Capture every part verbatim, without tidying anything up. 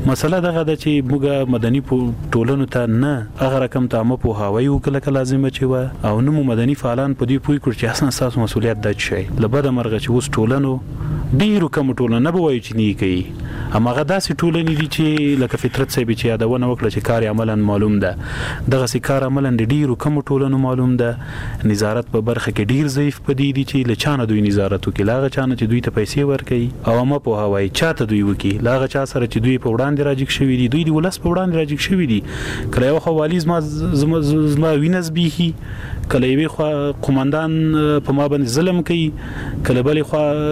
مسله دغه د چې موږ مدني ټولنو ته نه هغه رقم ته مو په هوايي وکړه کله لازم چې و او نو مدني فعالان په دې پوي کړ چې اصلا تاسو مسولیت د شي لبد مرغه چې وس ټولنو ډیرو کوم ټولنه نه بوي چې نه کوي همغه داسې ټولنې دي چې لکه فطرت صاحب چې یادونه وکړه چې کار عملاً معلوم ده دغه سي کار عملاً ډیرو کوم ټولنو معلوم ده نظارت په برخه کې ډیر ضعیف پدې دي چې لچانه دوی نظارت وکړي لاغه چانه چې دوی ته پیسې ورکړي او ما په هوايي چاته دوی وکړي لاغه چا سره چې دوی په وړاندې راځي شوی دي دوی د ولس په وړاندې راځي شوی دي کله یو خوالیز ما زما وینز بیهي کله یوې خوا قومندان په ما باندې ظلم کوي کله بلې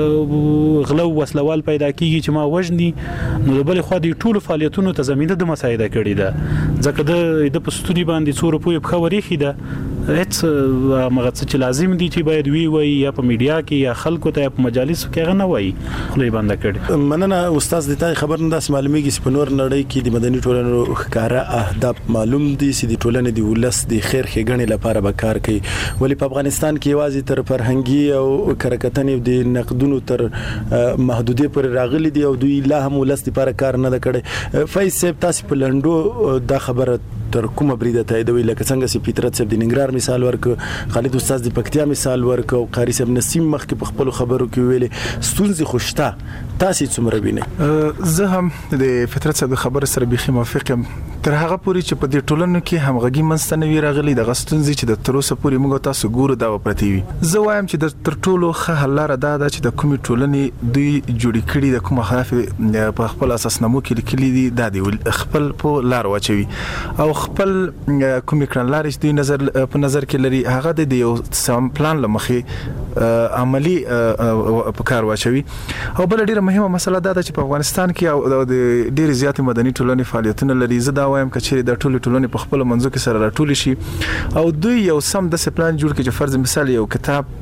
خوا غلو وسلوال پیدا کیږي چې ما وژني نو بلې خوا د ټولو فعالیتونو ته زمينه د مساعده کړې ده ځکه د د پستوري باندې څو روپیه په خوري خيده هیڅ مغه چې لازم دي چې باید وی وي یا په میډیا کې یا خلکو ته په مجالس کې غنه وای خلې باندې کړي مننه استاد د تای خبر نه داس معلومیږي چې په نور نړۍ کې د مدني ټولنو ښکارا اهداف معلوم دي چې د ټولنې د ولس د خیر ښېګڼې لپاره به کار کوي ولی په افغانستان کې یوازې تر فرهنګي او کرکټنې د نقدونو تر محدودې پر راغلي دي او دوی لا هم ولس لپاره کار نه کړي فیض صاحب تاسو په لندو دا خبره تر کومه بریده تاییدوي لکه څنګه چې فطرت صاحب د ننګرهار مثال ورک خالد استاد د پکتیا مثال ورک او قاری صاحب نسیم مخکې په خپل خبرو کې ویلي ستونزې خوشته تاسو څومره وینئ زه هم د فطرت صاحب خبره سره بيخي موافق یم تر هغه پوري چې په دې ټولنو کې همغږي منځته نه راغلي د غستونځي چې د تروسه پوري موږ تاسو ګورو دا پرتی وي زه وایم چې د تر ټولو ښه حل لاره دا ده چې د کومي ټولنې دوی جوړی کړي د کومه خلاف په خپل اساسنامو کې لیکلي دي دا دی خپل په لار واچوي او خپل کومي کړنلارې دوی نظر په نظر کې لري هغه د یو سم پلان لمخې عملی په کار واچوي او بل ډیره مهمه مسله دا ده چې په افغانستان کې د ډیره زیات مدني ټولنې فعالیتونه لري زه دا وایم چې د ټولو ټولنې په خپل منځو کې سره راټول شي او دوی یو سم د پلان جوړ کړي چې فرض مثال یو کتاب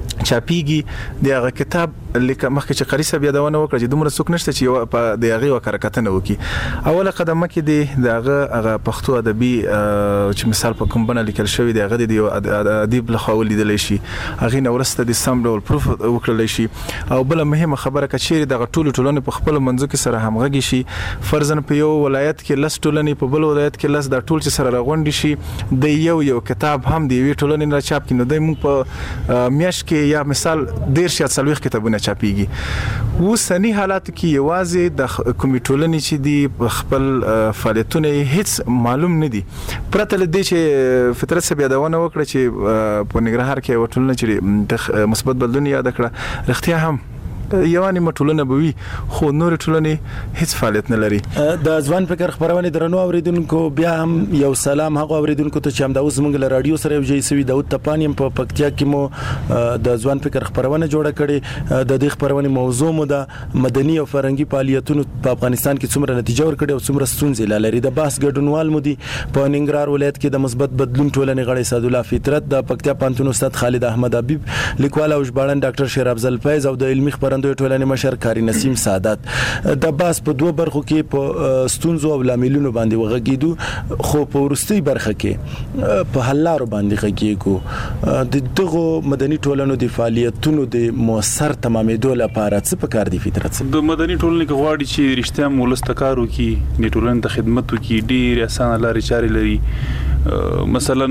چاپیږي د هغه کتاب لکه مخکې چې قاری صاحب یادونه وکړه چې دومره څوک نشته چې په د هغه وکړکتنه وکي اوله قدمه کې دی د هغه هغه پښتو ادبي چې مثال په کوم بنه لیکل شوی دی هغه د ادب له خوا لیدل شي هغه نو ورسته د سم ډول پروف وکړل شي او بل مهمه خبره کچېری د ټولو ټولنې په خپل منځو کې سره همغږي شي فرضاً په یو ولایت کې لس ټولنې په بل ولایت کې لس د ټول چې سره راغونډي شي د یو یو کتاب هم دی وی ټولنې را چاپ کینو د موږ په میاش کې یا مثال ډیر شات سلوخ کتابونه چاپیږي وسنی حالات کې یوازې د کمیټولنې چې دی خپل فعالیتونه هیڅ معلوم نه دي پرته لدې چې فطرت صاحب یادونه وکړه چې په ننګرهار کې وټولنه چې مثبت بدلون یاد کړه رښتیا هم یوانی مټولنه بوي خو نور ټولنه هیڅ فعالیت نه لري د ځوان فکر خبرونه درنو اوریدونکو بیا هم یو سلام هغه اوریدونکو ته چې هم د اوس موږ له رادیو سره یو ځای سوي داود تپانیم په پکتیا کې مو د ځوان فکر خبرونه جوړه کړي د دې خبرونه موضوع مو د مدني او فرهنګي فعالیتونو په افغانستان کې څومره نتیجه ورکړي او څومره ستونزې لري د باس ګډونوال مو دي په ننګرهار ولایت کې د مثبت بدلون ټولنې غړي سعد الله فطرت د پکتیا پانتون استاد خالد احمد حبیب لیکوال او ژباړن ډاکټر شیر افضل فیض او د علمي خبرندوی ټولنې مشر کاری نسیم سعادت د باس په دوه برخو کې په ستونزو او لاملونو باندې وغږیدو خو په ورستۍ برخه کې په حل لارو باندې غږیږو د دغه مدني ټولنو د فعالیتونو د موثر تمامېدو لپاره څه پکار دي فطرت د مدني ټولنې کې غواړي چې رښتیا مولستکارو کې د ټولنې ته خدمت وکړي ډېر اسانه لارې چارې لري مثلا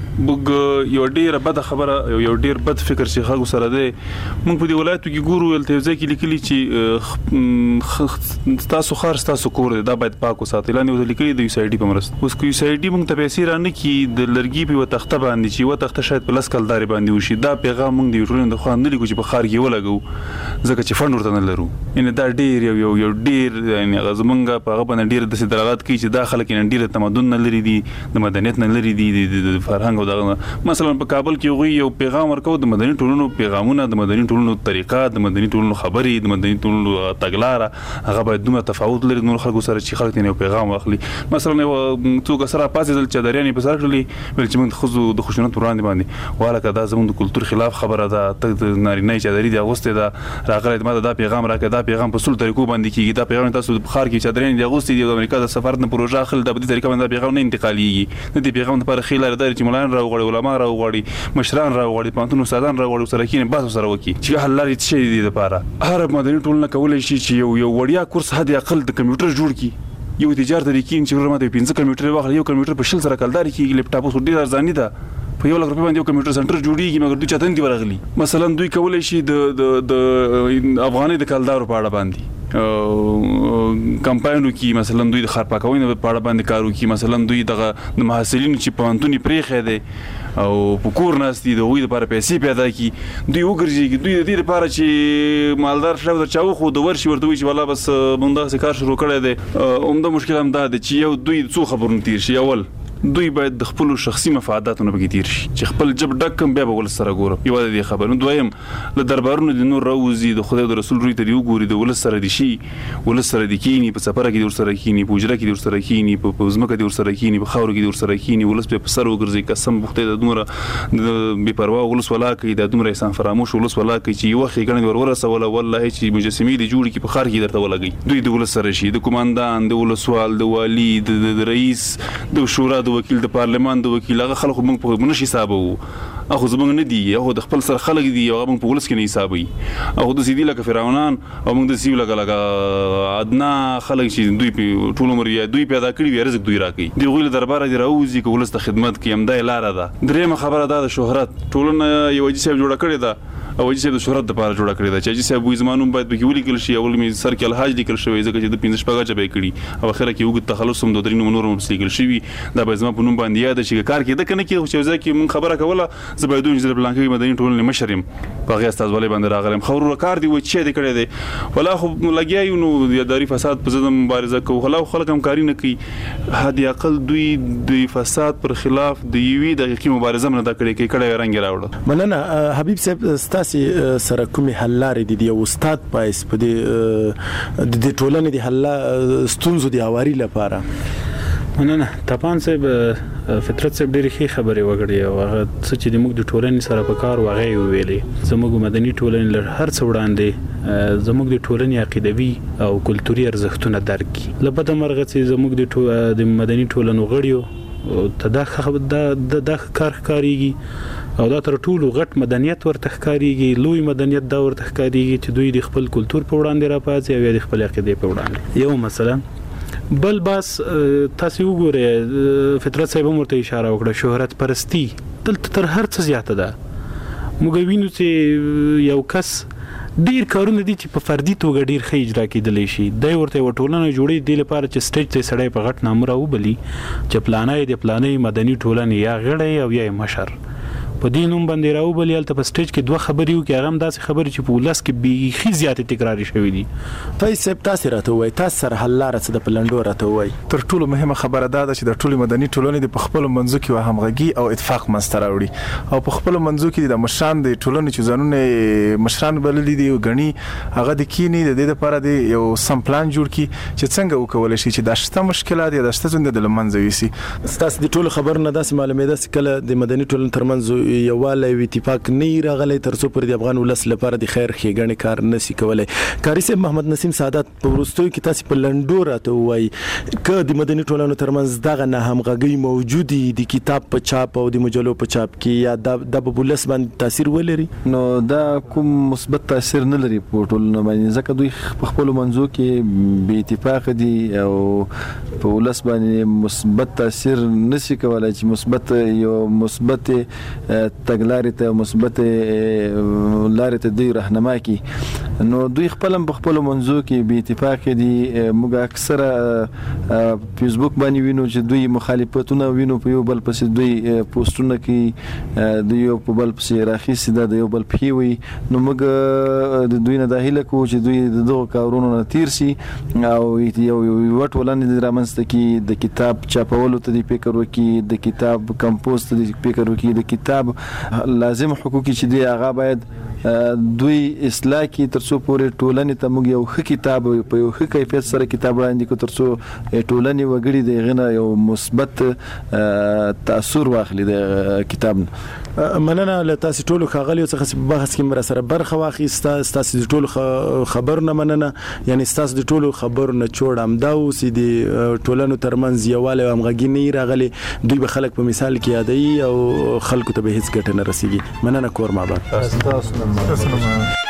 موږ یو ډیر بد خبره یو ډیر بد فکر چې خلکو سره دی موږ په دې ولایتو کې ګورو ولته ځکه کې لیکلي چې تاسو خار تاسو کور دا باید پاک وساتئ لاندې لیکلي د یو سای ډي په مرسته اوس کو یو سای ډي موږ ته پیسې را نه کی د لرګي په تخته باندې چې و تخته شاید په لاس کلداري باندې وشي دا پیغام موږ د ټولنې د خوا نه لیکو چې په خار کې ولګو ځکه چې فند ورته نه لرو ان دا ډیر یو یو ډیر یعنی غزمنګ په هغه باندې ډیر د دلالت کوي چې دا خلک نه ډیر تمدن نه لري دي د مدنیت نه لري دي د فرهنګ او د مثلا په کابل کې یو پیغام ورکو د مدني ټولنو پیغامونه د مدني ټولنو طریقه د مدني ټولنو خبرې د مدني ټولنو تګلاره هغه باید دومره تفاوت لري نور خلکو سره چې خلک یې پیغام واخلي مثلا یو څوک سره پاسې دل چې درياني په سر کړلی ول چې موږ خو د خوشنط وړاندې باندې واله دا زموږ د کلچر خلاف خبره ده ته نارینه چې دري د اغوسته ده راغلی ما دا پیغام راکړه دا پیغام په سول طریقو باندې کیږي دا پیغام تاسو په بخار کې چې درياني د اغوسته د امریکا د سفارت نه پروژه خل د دې طریقه باندې پیغام نه انتقاليږي د دې پیغام لپاره خیل لري چې مولانا راوغړي علما راوغړي مشران راوغړي پانتون استادان راوغړي سره کې نه باسو سره وکی چې حل لري چې دې لپاره هر مدني ټولنه کولای شي چې یو یو وړیا کورس هدي اقل د کمپیوټر جوړ کی یو تجارت د کین چې ورماته پنځه کمپیوټر واخلې یو کمپیوټر په شل سره کلداري کې لپټاپ اوس ډیر ارزاني ده په یو لک روپۍ باندې یو کمپیوټر سنټر جوړیږي مګر دوی چاته نه دی ورغلي مثلا دوی کولای شي د د افغاني د کلدارو په اړه باندې کمپاینو کې مثلا دوی د خار پاکوینې په اړه باندې کارو کې مثلا دوی د محصلینو چې په انتونی پریخه دي او په کور ناستي د وې لپاره پیسې پیدا کی دوی وګرځي دوی د دې لپاره چې مالدار شاو در چاو خو د ورشي ورته وي چې والله بس مونږ دا کار شروع کړی دی اومده مشکل هم دا دی چې یو دوی څو خبرونه تیر شي اول دوی باید د خپل شخصي مفاداتونو بګی تیر شي چې خپل جب ډکم بیا به ول سره ګورم یو د دې خبرونه دویم له دربارونو د نور راوزي د خدای د رسول روي ته دی وګوري د ول سره دي شي ول سره دي کینی په سفر کې د ور سره کینی په اجره کې د ور سره کینی په ځمکه د ور سره کینی په خاور کې د ور سره کینی ولس په سر وګرځي قسم بوخته د دومره د بے پروا ولس ولا کوي د دومره انسان فراموش ولس ولا کوي چې یو خې ګڼ ور ورسوله والله چې مجسمي دي جوړ کی په خار کې درته ولګي دوی د ولس سره شي د کوماندان د ولسوال د والی د رئیس د شورا د وکیل د پارلمان د وکیل هغه خلکو موږ په منش حسابو اخو زمونږ نه دی هغه د خپل سر خلک دی هغه موږ په ولس کې نه حسابي هغه د سیدی لکه فرعونان او موږ د سیو لکه لکه ادنا خلک چې دوی په ټول عمر یې دوی پیدا کړی وي رزق دوی راکړي دی غوښله دربار دی راوځي که ولس ته خدمت کوي هم دا لار ده درېمه خبره ده د شهرت ټولنه یو جې صاحب جوړه کړې ده او چې د شهرت لپاره جوړه کړې ده چې صاحب وې زمانوم باید به کېولې کل شي اول می سر کې الحاج لیکل شوی ځکه چې د پنځه شپږه چبې کړي او اخره کې وګ تخلص هم د درینو نورو مسلیکل شوی دا به زما په نوم باندې یاد شي کار کې د کنه کې چې ځکه مون خبره کوله زبیدون چې بلانکي مدني ټولنې مشرم په غي استاد ولې باندې راغلم خبرو کار دی و چې د کړې دی ولا خو لګیایو نو د اداري فساد په ضد مبارزه کوو خلا خلک هم کاری نه کوي هدي عقل دوی د فساد پر خلاف د یوې دقیقې مبارزه نه دا کړې کې کړه رنګ راوړل مننه حبیب صاحب ستاسي سره کومي حل لري دي یو استاد پایس په دې د ټولنې د حل ستونزو د اواري لپاره مننه تپان صاحب فطرت صاحب ډېری ښه خبرې وکړې او هغه څه چې موږ د ټولنې سره په کار واغې ویلې زموږ مدني ټولنې لر هر څه وړاندې زموږ د ټولنې عقیدوي او کلتوري ارزښتونه درک کړي لپاره مرغه چې زموږ د مدني ټولنو غړیو تداخل د د کار کاریږي او دا تر ټولو غټ مدنیت ورته ښکاریږي لوی مدنیت دا ورته ښکاریږي چې دوی د خپل کلچر په وړاندې راپاتې او د خپل عقیده په وړاندې یو مثلا بل باس تاسو وګورئ فطرت صاحب مرته اشاره وکړه شهرت پرستی دلته تر هر څه زیاته ده موږ وینو چې یو کس ډیر کارونه دي چې په فردي توګه ډیر ښه اجرا کېدلی شي د ورته وټولنه جوړې دی لپاره چې سټیج ته سړی په غټ نامه راوبلی چې پلانای د پلانې مدني ټولنې یا غړی او یا مشر په دینوم باندې راوبلی الته په سټیج کې دوه خبرې وکي هغه هم داسې خبرې چې په ولس کې بیخي زیاتې تکراری شوې دي فیض صاحب تاسو راته وای تاسو سره حل لاره څه د پلانډو راته وای تر ټولو مهمه خبره دا ده چې د ټولو مدني ټولنې د خپل منځو کې همغږي او اتفاق منځته راوړي او په خپل منځو کې د مشران د ټولنې چې ځانونه مشران بللي دي غني هغه د کینی د دې لپاره د یو سم پلان جوړ کی چې څنګه وکول شي چې د شته مشکلات یا د شته څنګه د لمنځه ويسي تاسو د ټولو خبر نه داسې معلومه ده کله د مدني ټولنې ترمنځ یواله اتفاق نه راغلی تر څو پر د افغان ولس لپاره د خیر ښېګڼې کار نسی کولای کاری صاحب محمد نسیم سعادت په وروستیو کې تاسو په لنډو راته وایي ک د مدني ټولنو ترمنځ دغه نه همغږي موجودي د کتاب په چاپ او د مجلو په چاپ کې یا د ولس باندې تاثیر ولري نو دا کوم مثبت تاثیر نه لري په ټولنه باندې ځکه دوی په خپل منځو کې بې اتفاق دي او په ولس باندې مثبت تاثیر نسی کولای چې مثبت یو مثبت تګلارې ته مثبت لارې ته دوی راهنما کی نو دوی خپل په خپل منځو کې بې اتفاق دي موږ اکثره فیسبوک باندې وینو چې دوی مخالفتونه وینو په یو بل پسې دوی پوسټونه کوي دوی یو په بل پسې راخیسي د یو بل پیوي نو موږ د دوی نه داخله کو چې دوی دغه کارونو نه تیر سي او یو وټ ولنه د رامنځته کې د کتاب چاپولو ته د فکر وکي د کتاب کمپوز ته د فکر وکي د کتاب لازم حقوقي چې دی هغه باید دوی اصلاح کی ترڅو پورې ټولنې ته موږ یو ښه کتاب په یو ښه کیفیت سره کتاب وړاندې کو ترڅو ټولنې وګړي د غنه یو مثبت تاثیر واخلي د کتاب مننه له تاسو ټولو خاغلیو څخه په بحث کې مر سره برخه واخیسته تاسو د ټولو خبرونه مننه یعنی تاسو د ټولو خبرونه چوړم دا اوس د ټولنو ترمنځ یواله همغږي نه راغلي دوی به خلک په مثال کې یادای او خلکو ته به هیڅ ګټه نه رسیږي مننه کور ما بعد تاسو